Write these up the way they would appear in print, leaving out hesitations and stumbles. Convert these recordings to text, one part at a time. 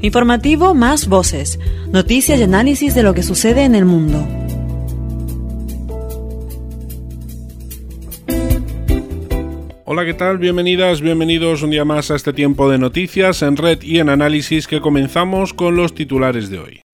Informativo Más Voces. Noticias y análisis de lo que sucede en el mundo. Hola, ¿qué tal? Bienvenidas, bienvenidos un día más a este tiempo de noticias en red y en análisis que comenzamos con los titulares de hoy.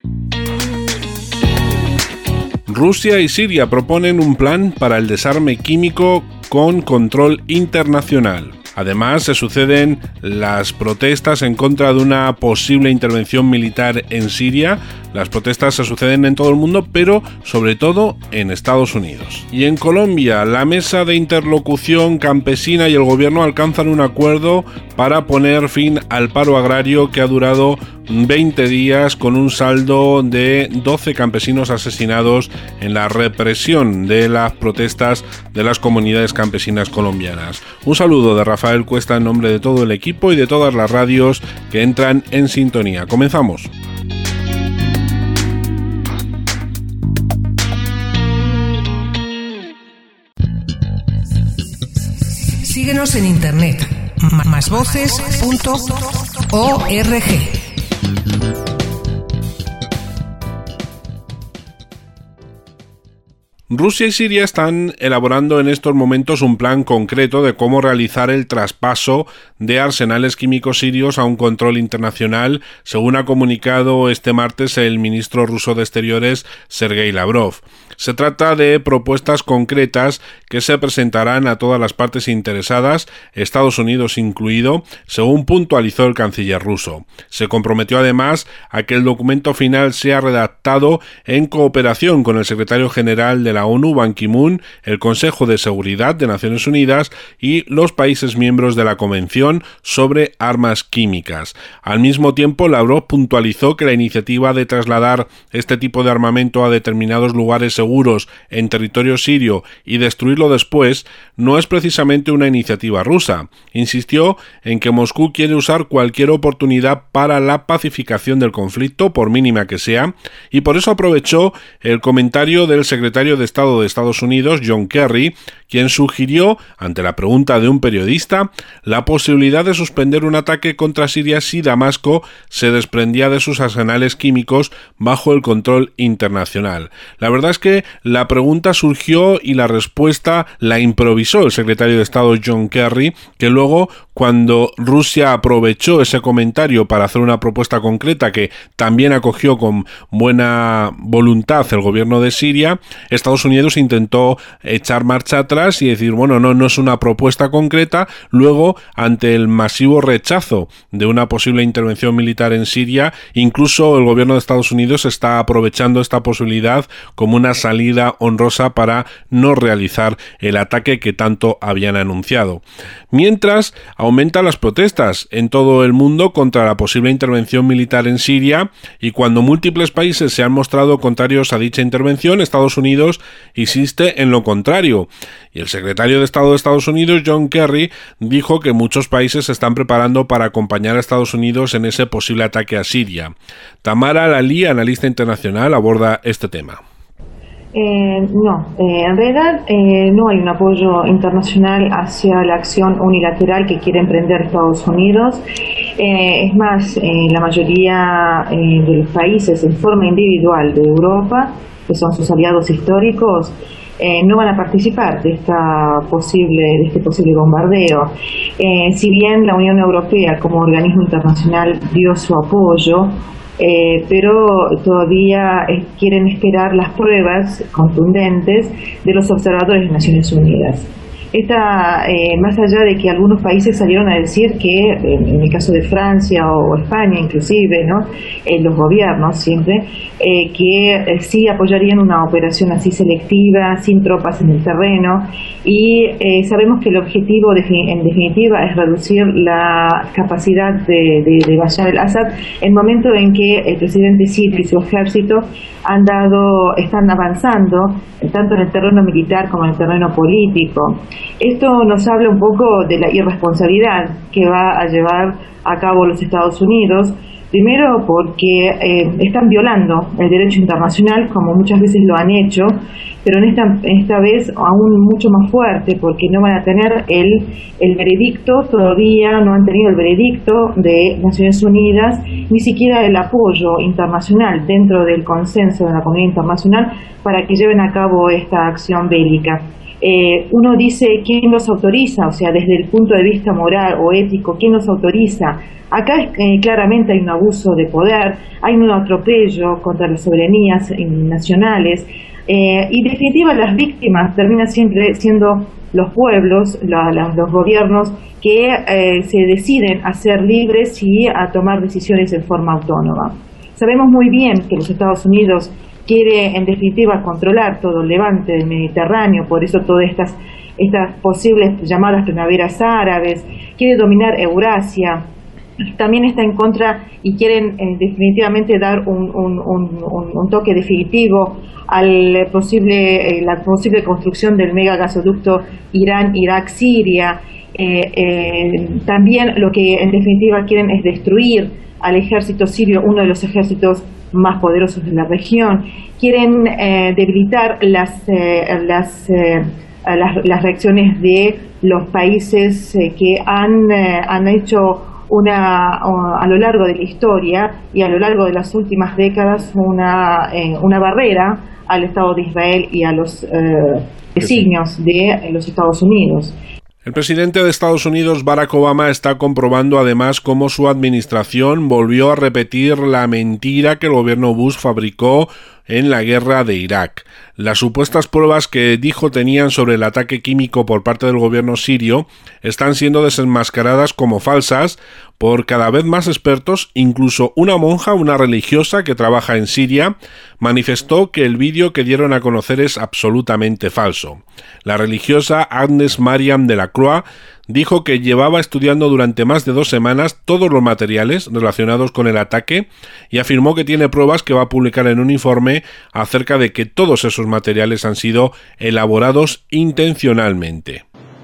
Rusia y Siria proponen un plan para el desarme químico con control internacional. Además, se suceden las protestas en contra de una posible intervención militar en Siria. Las protestas se suceden en todo el mundo, pero sobre todo en Estados Unidos. Y en Colombia, la mesa de interlocución campesina y el gobierno alcanzan un acuerdo para poner fin al paro agrario que ha durado 20 días con un saldo de 12 campesinos asesinados en la represión de las protestas de las comunidades campesinas colombianas. Un saludo de Rafael Cuesta en nombre de todo el equipo y de todas las radios que entran en sintonía. Comenzamos. Síguenos en internet, másvoces.org. Rusia y Siria están elaborando en estos momentos un plan concreto de cómo realizar el traspaso de arsenales químicos sirios a un control internacional, según ha comunicado este martes el ministro ruso de Exteriores, Sergei Lavrov. Se trata de propuestas concretas que se presentarán a todas las partes interesadas, Estados Unidos incluido, según puntualizó el canciller ruso. Se comprometió además a que el documento final sea redactado en cooperación con el secretario general de la ONU, Ban Ki-moon, el Consejo de Seguridad de Naciones Unidas y los países miembros de la Convención sobre Armas Químicas. Al mismo tiempo, Lavrov puntualizó que la iniciativa de trasladar este tipo de armamento a determinados lugares seguros en territorio sirio y destruirlo después no es precisamente una iniciativa rusa. Insistió en que Moscú quiere usar cualquier oportunidad para la pacificación del conflicto, por mínima que sea, y por eso aprovechó el comentario del secretario de Estado de Estados Unidos, John Kerry, quien sugirió, ante la pregunta de un periodista, la posibilidad de suspender un ataque contra Siria si Damasco se desprendía de sus arsenales químicos bajo el control internacional. La verdad es que la pregunta surgió y la respuesta la improvisó el secretario de Estado John Kerry, que luego, cuando Rusia aprovechó ese comentario para hacer una propuesta concreta que también acogió con buena voluntad el gobierno de Siria, Estados Unidos intentó echar marcha atrás y decir, bueno, no es una propuesta concreta. Luego, ante el masivo rechazo de una posible intervención militar en Siria, incluso el gobierno de Estados Unidos está aprovechando esta posibilidad como una salida honrosa para no realizar el ataque que tanto habían anunciado. Mientras, aumentan las protestas en todo el mundo contra la posible intervención militar en Siria, y cuando múltiples países se han mostrado contrarios a dicha intervención, Estados Unidos insiste en lo contrario. Y el secretario de Estado de Estados Unidos, John Kerry, dijo que muchos países se están preparando para acompañar a Estados Unidos en ese posible ataque a Siria. Tamara Lalí, analista internacional, aborda este tema. En realidad no hay un apoyo internacional hacia la acción unilateral que quiere emprender Estados Unidos. Es más, la mayoría de los países en forma individual de Europa, que son sus aliados históricos, no van a participar de este posible bombardeo. Si bien la Unión Europea como organismo internacional dio su apoyo, pero todavía quieren esperar las pruebas contundentes de los observadores de Naciones Unidas. Más allá de que algunos países salieron a decir que, en el caso de Francia o España inclusive, ¿no? Los gobiernos siempre, que sí apoyarían una operación así selectiva, sin tropas en el terreno, y sabemos que el objetivo en definitiva es reducir la capacidad de Bashar al-Assad en el momento en que el presidente sirio y su ejército están avanzando tanto en el terreno militar como en el terreno político. Esto nos habla un poco de la irresponsabilidad que va a llevar a cabo los Estados Unidos, Primero porque están violando el derecho internacional, como muchas veces lo han hecho, pero esta vez aún mucho más fuerte, porque no van a tener el veredicto, todavía no han tenido el veredicto de Naciones Unidas, ni siquiera el apoyo internacional dentro del consenso de la comunidad internacional para que lleven a cabo esta acción bélica. Uno dice, ¿quién los autoriza? O sea, desde el punto de vista moral o ético, ¿quién los autoriza? Acá claramente hay un abuso de poder, hay un atropello contra las soberanías nacionales, y en definitiva las víctimas terminan siempre siendo los pueblos, los gobiernos que se deciden a ser libres y a tomar decisiones en forma autónoma. Sabemos muy bien que los Estados Unidos quiere en definitiva controlar todo el levante del Mediterráneo, por eso todas estas posibles llamadas primaveras árabes, quiere dominar Eurasia, también está en contra y quieren definitivamente dar un toque definitivo a la posible construcción del megagasoducto Irán-Irak-Siria. También lo que en definitiva quieren es destruir al ejército sirio, uno de los ejércitos más poderosos de la región. Quieren debilitar las reacciones de los países que han hecho a lo largo de la historia y a lo largo de las últimas décadas una barrera al Estado de Israel y a los designios de los Estados Unidos. El presidente de Estados Unidos, Barack Obama, está comprobando además cómo su administración volvió a repetir la mentira que el gobierno Bush fabricó en la guerra de Irak. Las supuestas pruebas que dijo tenían sobre el ataque químico por parte del gobierno sirio están siendo desenmascaradas como falsas por cada vez más expertos. Incluso una monja, una religiosa que trabaja en Siria, manifestó que el vídeo que dieron a conocer es absolutamente falso. La religiosa Agnes Mariam de la Croix dijo que llevaba estudiando durante más de 2 semanas todos los materiales relacionados con el ataque y afirmó que tiene pruebas que va a publicar en un informe acerca de que todos esos materiales han sido elaborados intencionalmente.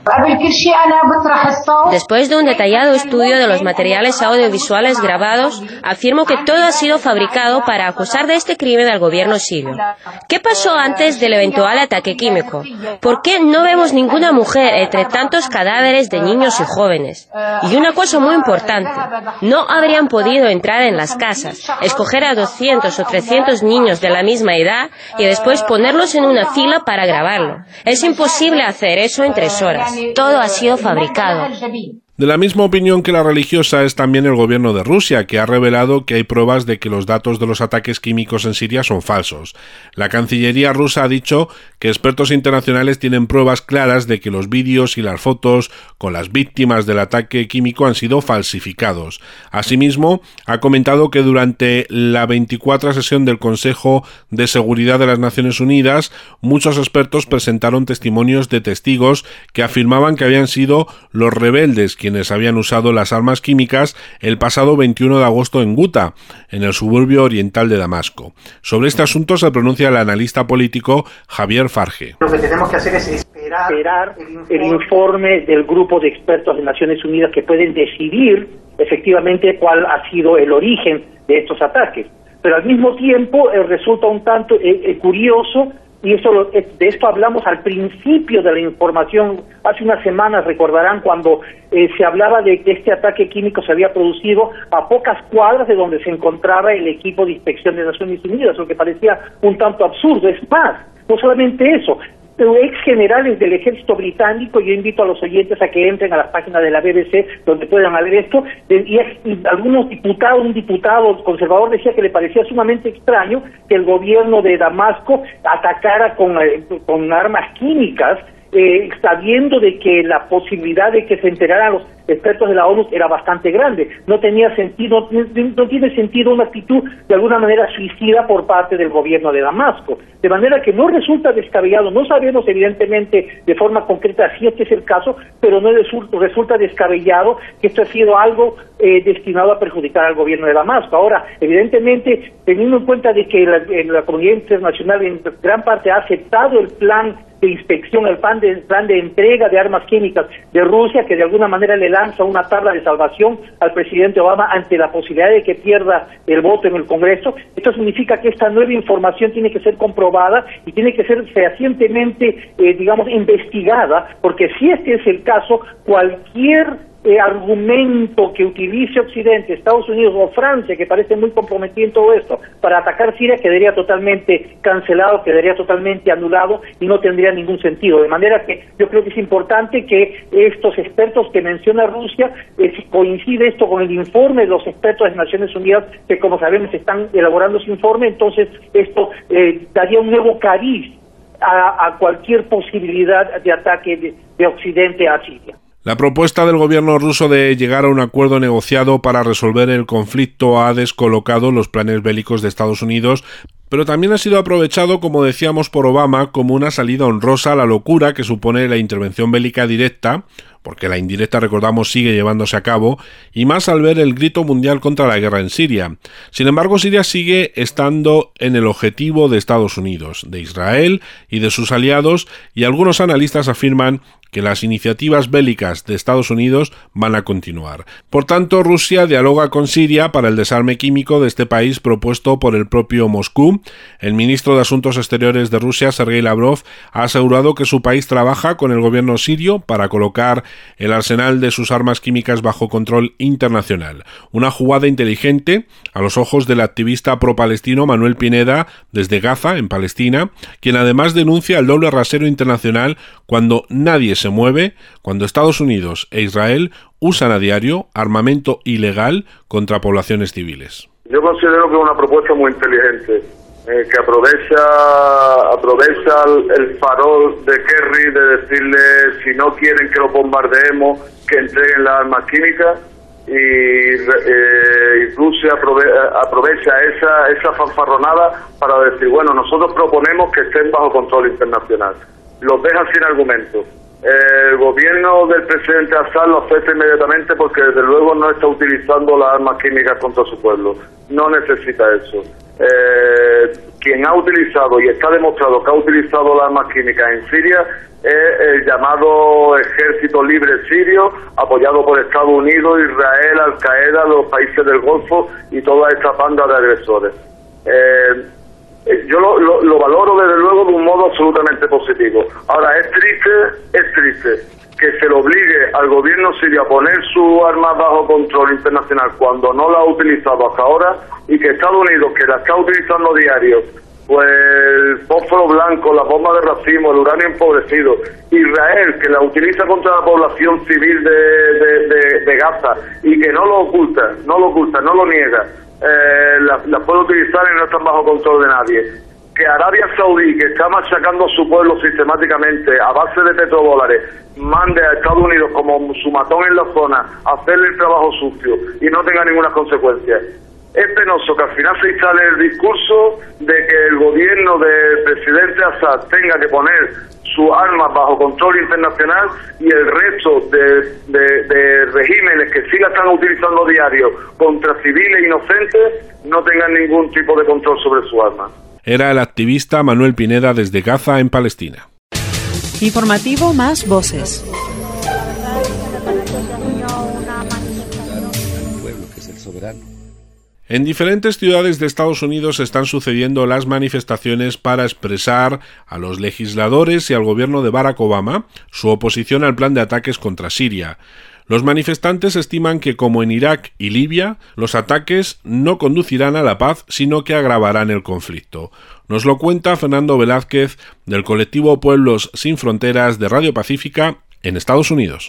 Después de un detallado estudio de los materiales audiovisuales grabados, afirmo que todo ha sido fabricado para acusar de este crimen al gobierno sirio. ¿Qué pasó antes del eventual ataque químico? ¿Por qué no vemos ninguna mujer entre tantos cadáveres de niños y jóvenes? Y una cosa muy importante, no habrían podido entrar en las casas, escoger a 200 o 300 niños de la misma edad y después ponerlos en una fila para grabarlo. Es imposible hacer eso en 3 horas. Todo ha sido fabricado. De la misma opinión que la religiosa es también el gobierno de Rusia, que ha revelado que hay pruebas de que los datos de los ataques químicos en Siria son falsos. La Cancillería rusa ha dicho que expertos internacionales tienen pruebas claras de que los vídeos y las fotos con las víctimas del ataque químico han sido falsificados. Asimismo, ha comentado que durante la 24ª sesión del Consejo de Seguridad de las Naciones Unidas, muchos expertos presentaron testimonios de testigos que afirmaban que habían sido los rebeldes quienes habían usado las armas químicas el pasado 21 de agosto en Guta, en el suburbio oriental de Damasco. Sobre este asunto se pronuncia el analista político Javier Farge. Lo que tenemos que hacer es esperar el informe del grupo de expertos de Naciones Unidas que pueden decidir efectivamente cuál ha sido el origen de estos ataques. Pero al mismo tiempo resulta un tanto curioso. Y de esto hablamos al principio de la información, hace unas semanas, recordarán, cuando se hablaba de que este ataque químico se había producido a pocas cuadras de donde se encontraba el equipo de inspección de Naciones Unidas, lo que parecía un tanto absurdo. Es más, no solamente eso, ex generales del ejército británico, yo invito a los oyentes a que entren a la página de la BBC donde puedan ver esto, y algunos diputados, un diputado conservador decía que le parecía sumamente extraño que el gobierno de Damasco atacara con armas químicas, sabiendo de que la posibilidad de que se enteraran los expertos de la ONU era bastante grande. No tenía sentido, no tiene sentido una actitud de alguna manera suicida por parte del gobierno de Damasco. De manera que no resulta descabellado, no sabemos evidentemente de forma concreta si este es el caso, pero no resulta descabellado que esto ha sido algo destinado a perjudicar al gobierno de Damasco. Ahora, evidentemente, teniendo en cuenta de que la comunidad internacional en gran parte ha aceptado el plan de inspección, el plan de entrega de armas químicas de Rusia, que de alguna manera le lanza una tabla de salvación al presidente Obama ante la posibilidad de que pierda el voto en el Congreso. Esto significa que esta nueva información tiene que ser comprobada y tiene que ser fehacientemente, investigada, porque si este es el caso, cualquier argumento que utilice Occidente, Estados Unidos o Francia, que parece muy comprometido en todo esto, para atacar Siria, quedaría totalmente cancelado, quedaría totalmente anulado y no tendría ningún sentido. De manera que yo creo que es importante que estos expertos que menciona Rusia, si coincide esto con el informe de los expertos de Naciones Unidas, que como sabemos están elaborando su informe, entonces esto daría un nuevo cariz a cualquier posibilidad de ataque de Occidente a Siria. La propuesta del gobierno ruso de llegar a un acuerdo negociado para resolver el conflicto ha descolocado los planes bélicos de Estados Unidos, pero también ha sido aprovechado, como decíamos, por Obama como una salida honrosa a la locura que supone la intervención bélica directa, porque la indirecta, recordamos, sigue llevándose a cabo, y más al ver el grito mundial contra la guerra en Siria. Sin embargo, Siria sigue estando en el objetivo de Estados Unidos, de Israel y de sus aliados, y algunos analistas afirman que las iniciativas bélicas de Estados Unidos van a continuar. Por tanto, Rusia dialoga con Siria para el desarme químico de este país propuesto por el propio Moscú. El ministro de Asuntos Exteriores de Rusia, Sergei Lavrov, ha asegurado que su país trabaja con el gobierno sirio para colocar el arsenal de sus armas químicas bajo control internacional. Una jugada inteligente a los ojos del activista pro-palestino Manuel Pineda desde Gaza, en Palestina, quien además denuncia el doble rasero internacional cuando nadie se mueve, cuando Estados Unidos e Israel usan a diario armamento ilegal contra poblaciones civiles. Yo considero que es una propuesta muy inteligente, que aprovecha el farol de Kerry de decirle, si no quieren que lo bombardeemos, que entreguen las armas químicas, y Rusia aprovecha esa fanfarronada para decir, bueno, nosotros proponemos que estén bajo control internacional. Los deja sin argumento. El gobierno del presidente Assad lo acepta inmediatamente porque desde luego no está utilizando las armas químicas contra su pueblo, no necesita eso. Quien ha utilizado y está demostrado que ha utilizado las armas químicas en Siria es el llamado Ejército Libre Sirio, apoyado por Estados Unidos, Israel, Al-Qaeda, los países del Golfo y toda esta banda de agresores. Yo lo valoro desde luego de un modo absolutamente positivo. Ahora, es triste que se le obligue al gobierno sirio a poner sus armas bajo control internacional cuando no la ha utilizado hasta ahora, y que Estados Unidos, que la está utilizando a diario, pues el fósforo blanco, las bombas de racimo, el uranio empobrecido, Israel, que la utiliza contra la población civil de Gaza y que no lo oculta, no lo niega, la puede utilizar y no está bajo control de nadie. Que Arabia Saudí, que está machacando a su pueblo sistemáticamente a base de petrodólares, mande a Estados Unidos como su matón en la zona a hacerle el trabajo sucio y no tenga ninguna consecuencia. Es penoso que al final se instale el discurso de que el gobierno del presidente Assad tenga que poner sus armas bajo control internacional y el resto de regímenes que sí la están utilizando a diario contra civiles inocentes no tengan ningún tipo de control sobre sus armas. Era el activista Manuel Pineda desde Gaza, en Palestina. Informativo Más Voces. En diferentes ciudades de Estados Unidos están sucediendo las manifestaciones para expresar a los legisladores y al gobierno de Barack Obama su oposición al plan de ataques contra Siria. Los manifestantes estiman que, como en Irak y Libia, los ataques no conducirán a la paz, sino que agravarán el conflicto. Nos lo cuenta Fernando Velázquez, del colectivo Pueblos Sin Fronteras de Radio Pacífica, en Estados Unidos.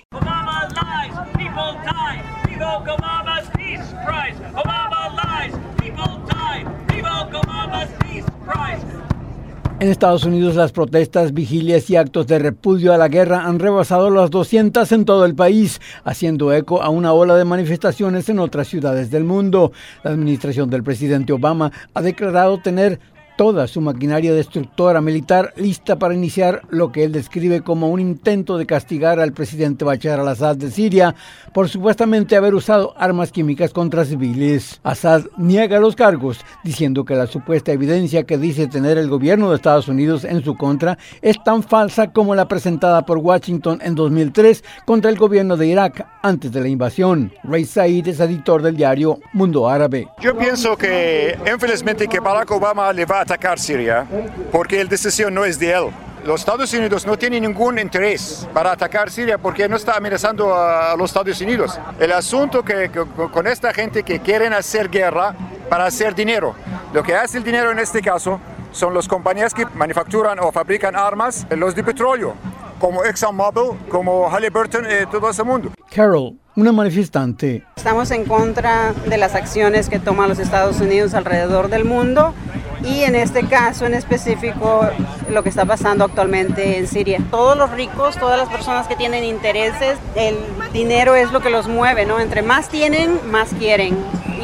En Estados Unidos, las protestas, vigilias y actos de repudio a la guerra han rebasado las 200 en todo el país, haciendo eco a una ola de manifestaciones en otras ciudades del mundo. La administración del presidente Obama ha declarado tener toda su maquinaria destructora militar lista para iniciar lo que él describe como un intento de castigar al presidente Bashar al-Assad de Siria por supuestamente haber usado armas químicas contra civiles. Assad niega los cargos, diciendo que la supuesta evidencia que dice tener el gobierno de Estados Unidos en su contra es tan falsa como la presentada por Washington en 2003 contra el gobierno de Irak antes de la invasión. Ray Said es editor del diario Mundo Árabe. Yo pienso que infelizmente que Barack Obama le va a atacar Siria porque la decisión no es de él. Los Estados Unidos no tienen ningún interés para atacar Siria porque no está amenazando a los Estados Unidos. El asunto que con esta gente que quieren hacer guerra para hacer dinero. Lo que hace el dinero en este caso son las compañías que manufacturan o fabrican armas, los de petróleo, como ExxonMobil, como Halliburton, todo ese mundo. Carol, una manifestante. Estamos en contra de las acciones que toman los Estados Unidos alrededor del mundo y en este caso en específico lo que está pasando actualmente en Siria. Todos los ricos, todas las personas que tienen intereses, el dinero es lo que los mueve, ¿no? Entre más tienen, más quieren.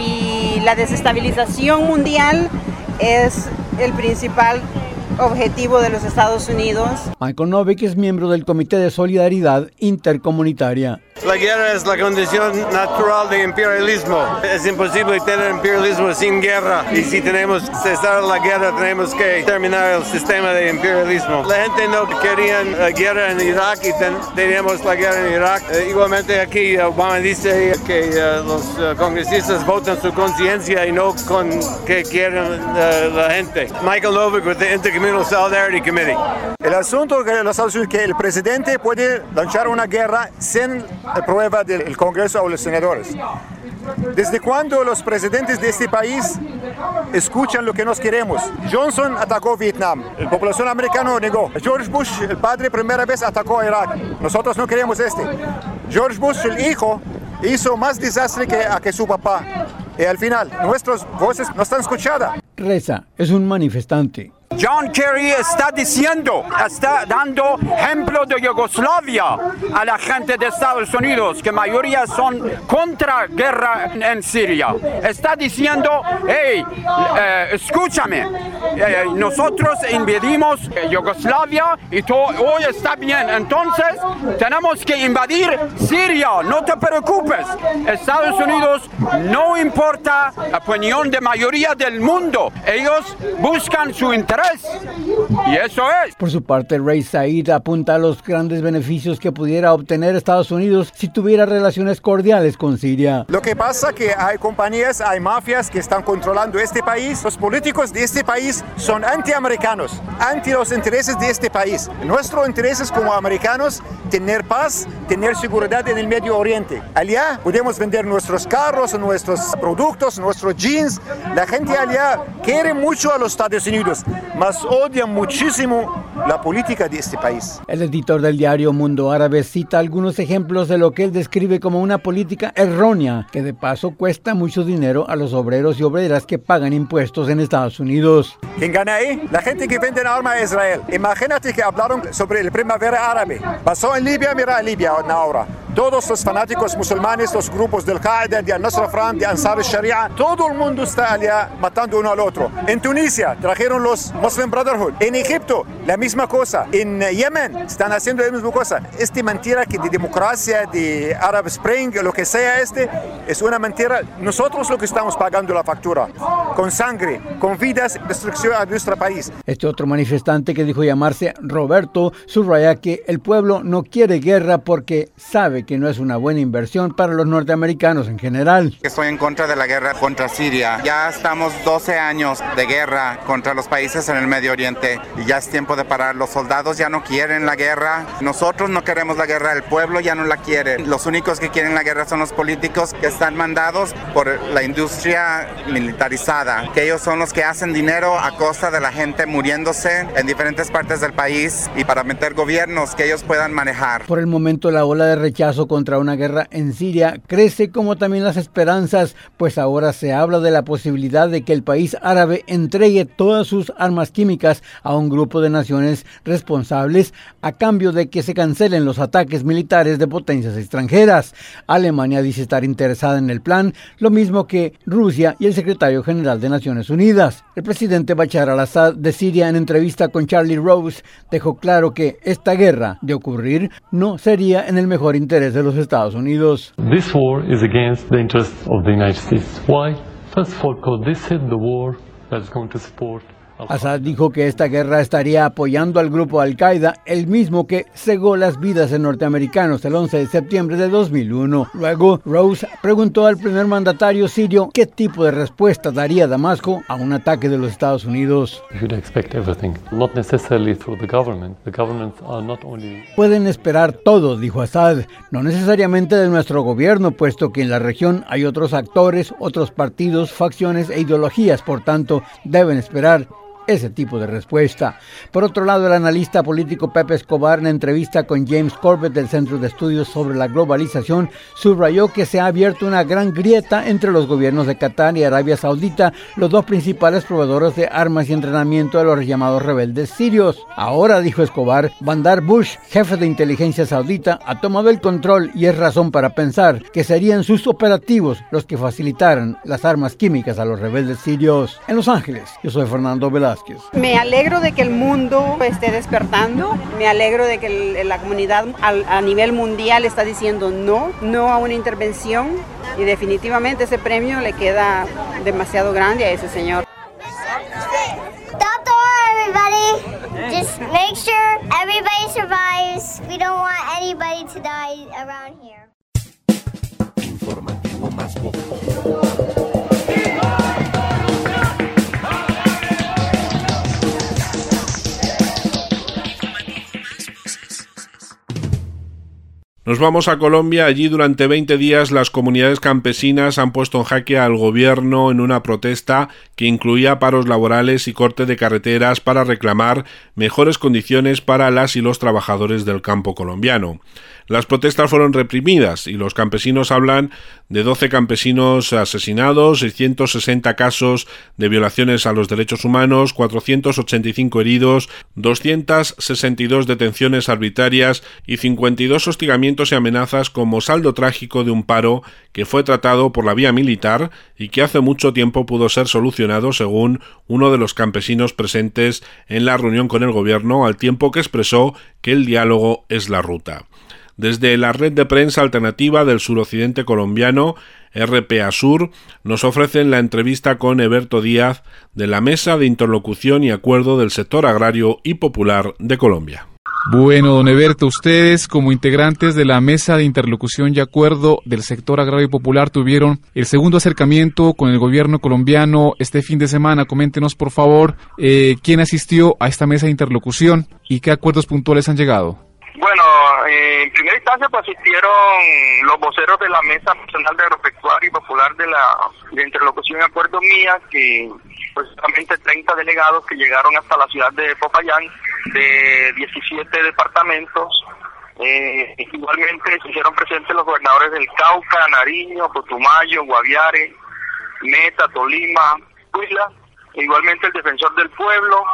Y la desestabilización mundial es el principal objetivo de los Estados Unidos. Michael Novick es miembro del Comité de Solidaridad Intercomunitaria. La guerra es la condición natural de imperialismo. Es imposible tener imperialismo sin guerra. Y si tenemos que cesar la guerra, tenemos que terminar el sistema de imperialismo. La gente no quería guerra en Irak y teníamos la guerra en Irak. Igualmente aquí Obama dice que los congresistas votan su conciencia y no con que quieren la gente. Michael Novick with the Intercommunal Solidarity Committee. El asunto de los Estados Unidos es que el presidente puede lanzar una guerra sin prueba del Congreso o los senadores. ¿Desde cuándo los presidentes de este país escuchan lo que nos queremos? Johnson atacó Vietnam, la población americana negó. George Bush, el padre, primera vez atacó a Irak. Nosotros no queremos este. George Bush, el hijo, hizo más desastre que su papá. Y al final, nuestras voces no están escuchadas. Reza es un manifestante. John Kerry está dando ejemplo de Yugoslavia a la gente de Estados Unidos, que mayoría son contra guerra en Siria. Está diciendo, hey, escúchame, nosotros invadimos Yugoslavia y todo hoy está bien, entonces tenemos que invadir Siria, no te preocupes. Estados Unidos no importa la opinión de mayoría del mundo, ellos buscan su interés. Y eso es. Por su parte, Ray Said apunta a los grandes beneficios que pudiera obtener Estados Unidos si tuviera relaciones cordiales con Siria. Lo que pasa es que hay compañías, hay mafias que están controlando este país. Los políticos de este país son antiamericanos, anti los intereses de este país. Nuestro interés es como americanos tener paz, tener seguridad en el Medio Oriente. Allá podemos vender nuestros carros, nuestros productos, nuestros jeans. La gente allá quiere mucho a los Estados Unidos, mas odian muchísimo la política de este país. El editor del diario Mundo Árabe cita algunos ejemplos de lo que él describe como una política errónea, que de paso cuesta mucho dinero a los obreros y obreras que pagan impuestos en Estados Unidos. ¿Quién gana ahí? La gente que vende armas a Israel. Imagínate que hablaron sobre la primavera árabe. Pasó en Libia, mira Libia ahora. Todos los fanáticos musulmanes, los grupos del Qaeda, de Al-Nusra Front, de Ansar al-Sharia, todo el mundo está allá matando uno al otro. En Tunisia trajeron los Muslim Brotherhood. En Egipto, la misma cosa. En Yemen están haciendo la misma cosa. Esta mentira que de democracia, de Arab Spring, lo que sea es una mentira. Nosotros lo que estamos pagando la factura. Con sangre, con vidas, destrucción a nuestro país. Este otro manifestante, que dijo llamarse Roberto, subraya que el pueblo no quiere guerra porque sabe que no es una buena inversión para los norteamericanos en general. Estoy en contra de la guerra contra Siria. Ya estamos 12 años de guerra contra los países en el Medio Oriente y ya es tiempo de parar. Los soldados ya no quieren la guerra. Nosotros no queremos la guerra, el pueblo ya no la quiere. Los únicos que quieren la guerra son los políticos que están mandados por la industria militarizada, que ellos son los que hacen dinero a costa de la gente muriéndose en diferentes partes del país y para meter gobiernos que ellos puedan manejar. Por el momento, la ola de rechazo contra una guerra en Siria crece, como también las esperanzas, pues ahora se habla de la posibilidad de que el país árabe entregue todas sus armas químicas a un grupo de naciones responsables a cambio de que se cancelen los ataques militares de potencias extranjeras. Alemania dice estar interesada en el plan, lo mismo que Rusia y el secretario general General de Naciones Unidas. El presidente Bashar al-Assad de Siria, en entrevista con Charlie Rose, dejó claro que esta guerra, de ocurrir, no sería en el mejor interés de los Estados Unidos. This war is against the interests of the United States. Why? First of all, because this is the war that's going to support. Assad dijo que esta guerra estaría apoyando al grupo Al-Qaeda, el mismo que cegó las vidas de norteamericanos el 11 de septiembre de 2001. Luego, Rose preguntó al primer mandatario sirio qué tipo de respuesta daría Damasco a un ataque de los Estados Unidos. Pueden esperar todo, dijo Assad, no necesariamente de nuestro gobierno, puesto que en la región hay otros actores, otros partidos, facciones e ideologías, por tanto, deben esperar ese tipo de respuesta. Por otro lado, el analista político Pepe Escobar, en entrevista con James Corbett del Centro de Estudios sobre la Globalización, subrayó que se ha abierto una gran grieta entre los gobiernos de Qatar y Arabia Saudita, los dos principales proveedores de armas y entrenamiento de los llamados rebeldes sirios. Ahora, dijo Escobar, Bandar Bush, jefe de inteligencia saudita, ha tomado el control y es razón para pensar que serían sus operativos los que facilitaran las armas químicas a los rebeldes sirios. En Los Ángeles, yo soy Fernando Velázquez. Me alegro de que el mundo esté despertando, me alegro de que la comunidad a nivel mundial está diciendo no a una intervención, y definitivamente ese premio le queda demasiado grande a ese señor. Stop the war, everybody. Just make sure everybody survives. We don't want anybody to die around here. Informativo más poco. Nos vamos a Colombia. Allí durante 20 días las comunidades campesinas han puesto en jaque al gobierno en una protesta que incluía paros laborales y corte de carreteras para reclamar mejores condiciones para las y los trabajadores del campo colombiano. Las protestas fueron reprimidas y los campesinos hablan de 12 campesinos asesinados, 660 casos de violaciones a los derechos humanos, 485 heridos, 262 detenciones arbitrarias y 52 hostigamientos y amenazas como saldo trágico de un paro que fue tratado por la vía militar y que hace mucho tiempo pudo ser solucionado, según uno de los campesinos presentes en la reunión con el gobierno, al tiempo que expresó que el diálogo es la ruta. Desde la red de prensa alternativa del suroccidente colombiano, RPA Sur, nos ofrecen la entrevista con Eberto Díaz de la Mesa de Interlocución y Acuerdo del Sector Agrario y Popular de Colombia. Bueno, don Eberto, ustedes como integrantes de la Mesa de Interlocución y Acuerdo del Sector Agrario y Popular tuvieron el segundo acercamiento con el gobierno colombiano este fin de semana. Coméntenos, por favor, quién asistió a esta mesa de interlocución y qué acuerdos puntuales han llegado. Bueno, en primera instancia pues asistieron los voceros de la Mesa Nacional de Agropecuario y Popular de Interlocución y Acuerdo Mía, que pues solamente 30 delegados que llegaron hasta la ciudad de Popayán, de 17 departamentos. Igualmente se hicieron presentes los gobernadores del Cauca, Nariño, Putumayo, Guaviare, Meta, Tolima, Huila, igualmente el defensor del pueblo,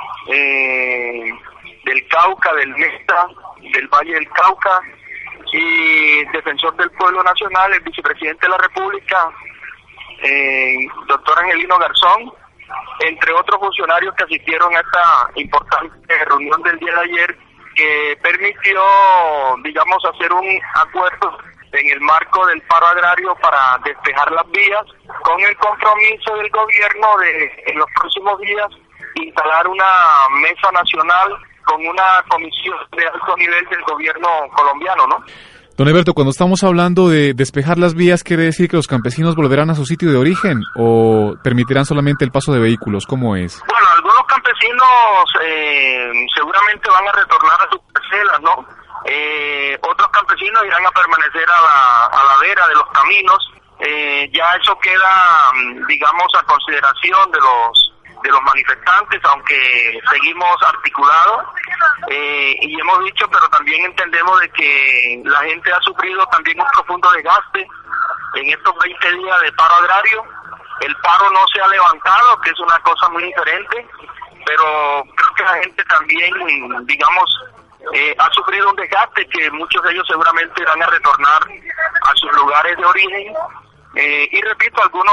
del Cauca, del Meta, del Valle del Cauca, y defensor del pueblo nacional, el vicepresidente de la República, doctor Angelino Garzón, entre otros funcionarios que asistieron a esta importante reunión del día de ayer, que permitió, digamos, hacer un acuerdo en el marco del paro agrario para despejar las vías, con el compromiso del gobierno de, en los próximos días, instalar una mesa nacional con una comisión de alto nivel del gobierno colombiano, ¿no? Don Eberto, cuando estamos hablando de despejar las vías, ¿quiere decir que los campesinos volverán a su sitio de origen o permitirán solamente el paso de vehículos? ¿Cómo es? Bueno, algunos campesinos seguramente van a retornar a sus parcelas, ¿no? Otros campesinos irán a permanecer a la vera de los caminos. Ya eso queda, digamos, a consideración de los manifestantes, aunque seguimos articulados, y hemos dicho, pero también entendemos de que la gente ha sufrido también un profundo desgaste en estos 20 días de paro agrario. El paro no se ha levantado, que es una cosa muy diferente, pero creo que la gente también, digamos, ha sufrido un desgaste que muchos de ellos seguramente van a retornar a sus lugares de origen. Y repito, algunos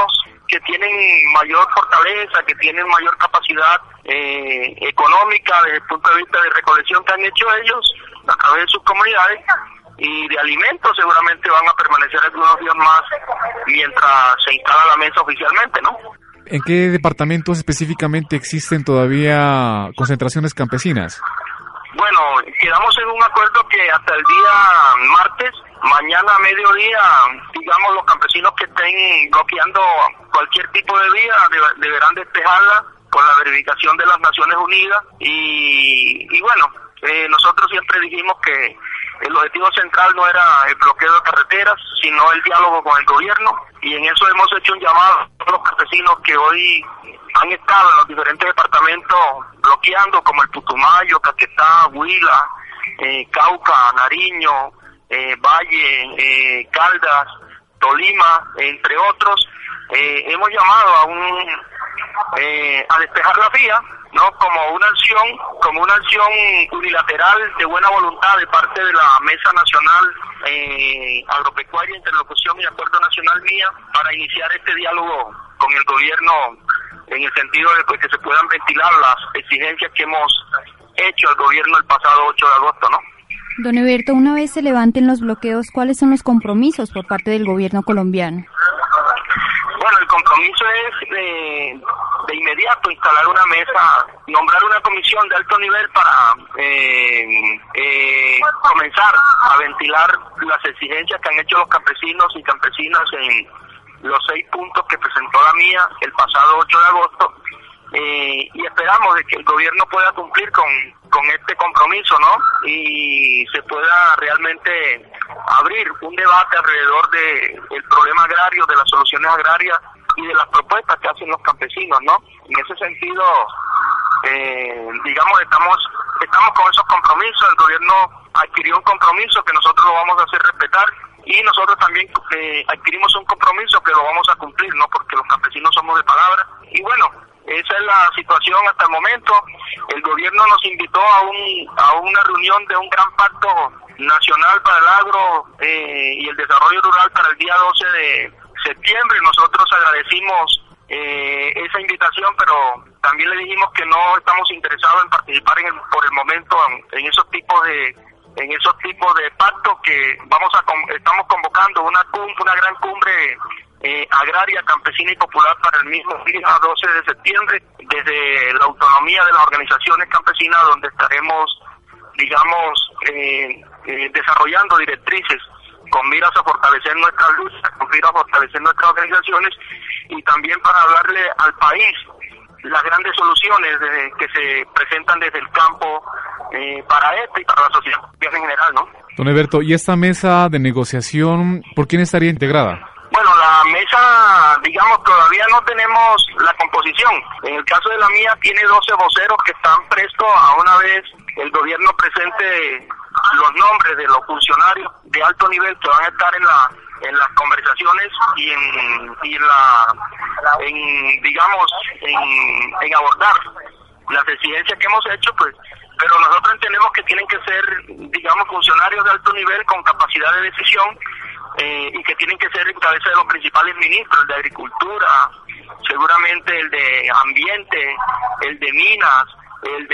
que tienen mayor fortaleza, que tienen mayor capacidad económica desde el punto de vista de recolección que han hecho ellos a través de sus comunidades, y de alimentos seguramente van a permanecer algunos días más mientras se instala la mesa oficialmente, ¿no? ¿En qué departamentos específicamente existen todavía concentraciones campesinas? Bueno, quedamos en un acuerdo que hasta el día martes, mañana a mediodía, digamos, los campesinos que estén bloqueando cualquier tipo de vía deberán despejarla con la verificación de las Naciones Unidas. Y bueno, nosotros siempre dijimos que el objetivo central no era el bloqueo de carreteras, sino el diálogo con el gobierno, y en eso hemos hecho un llamado a todos los campesinos que hoy han estado en los diferentes departamentos bloqueando, como el Putumayo, Caquetá, Huila, Cauca, Nariño, Valle, Caldas, Tolima, entre otros. Hemos llamado a despejar la vía, ¿no? Como una acción unilateral de buena voluntad de parte de la Mesa Nacional Agropecuaria, Interlocución y Acuerdo Nacional MIA, para iniciar este diálogo con el gobierno, en el sentido de que se puedan ventilar las exigencias que hemos hecho al gobierno el pasado 8 de agosto, ¿no? Don Eberto, una vez se levanten los bloqueos, ¿cuáles son los compromisos por parte del gobierno colombiano? Bueno, el compromiso es de inmediato instalar una mesa, nombrar una comisión de alto nivel para comenzar a ventilar las exigencias que han hecho los campesinos y campesinas en los 6 puntos que presentó la MIA el pasado 8 de agosto, y esperamos de que el gobierno pueda cumplir con este compromiso, ¿no? Y se pueda realmente abrir un debate alrededor del problema agrario, de las soluciones agrarias y de las propuestas que hacen los campesinos, ¿no? En ese sentido, digamos, estamos con esos compromisos. El gobierno adquirió un compromiso que nosotros lo vamos a hacer respetar, y nosotros también adquirimos un compromiso que lo vamos a cumplir, ¿no? Porque los campesinos somos de palabra. Y bueno, esa es la situación hasta el momento. El gobierno nos invitó a una reunión de un gran pacto nacional para el agro y el desarrollo rural para el día 12 de septiembre. Nosotros agradecimos esa invitación, pero también le dijimos que no estamos interesados en participar por el momento en esos tipos de pactos que estamos convocando una gran cumbre agraria, campesina y popular para el mismo día 12 de septiembre, desde la autonomía de las organizaciones campesinas, donde estaremos, digamos, desarrollando directrices con miras a fortalecer nuestras luchas, con miras a fortalecer nuestras organizaciones, y también para hablarle al país las grandes soluciones que se presentan desde el campo para y para la sociedad en general, ¿no? Don Eberto, ¿y esta mesa de negociación por quién estaría integrada? Bueno, la mesa, digamos, todavía no tenemos la composición. En el caso de la mía, tiene 12 voceros que están prestos a una vez el gobierno presente los nombres de los funcionarios de alto nivel que van a estar en las conversaciones y en abordar las exigencias que hemos hecho, pues. Pero nosotros entendemos que tienen que ser, digamos, funcionarios de alto nivel con capacidad de decisión, y que tienen que ser en cabeza de los principales ministros, el de Agricultura, seguramente el de Ambiente, el de Minas, el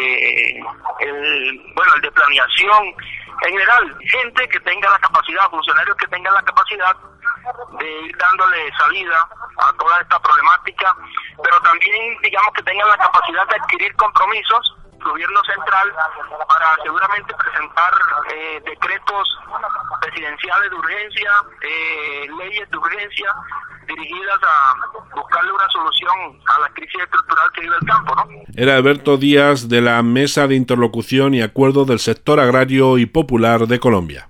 de Planeación, en general, gente que tenga la capacidad, funcionarios que tengan la capacidad de ir dándole salida a toda esta problemática, pero también, digamos, que tengan la capacidad de adquirir compromisos, gobierno central, para seguramente presentar decretos presidenciales de urgencia, leyes de urgencia dirigidas a buscarle una solución a la crisis estructural que vive el campo, ¿no? Era Alberto Díaz, de la Mesa de Interlocución y Acuerdo del Sector Agrario y Popular de Colombia.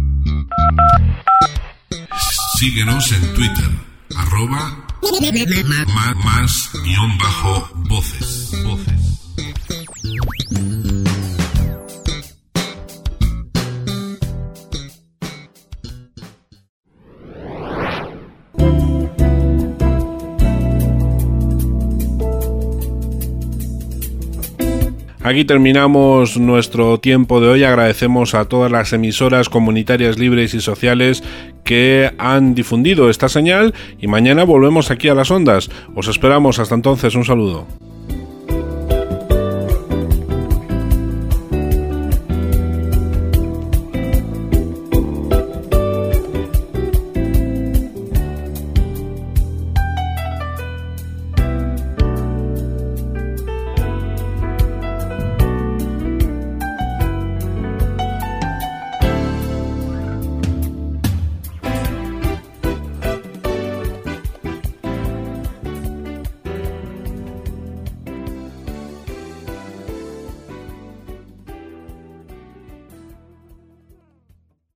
Síguenos en Twitter, @más_voces. Aquí terminamos nuestro tiempo de hoy. Agradecemos a todas las emisoras comunitarias libres y sociales que han difundido esta señal y mañana volvemos aquí a las ondas. Os esperamos. Hasta entonces, un saludo.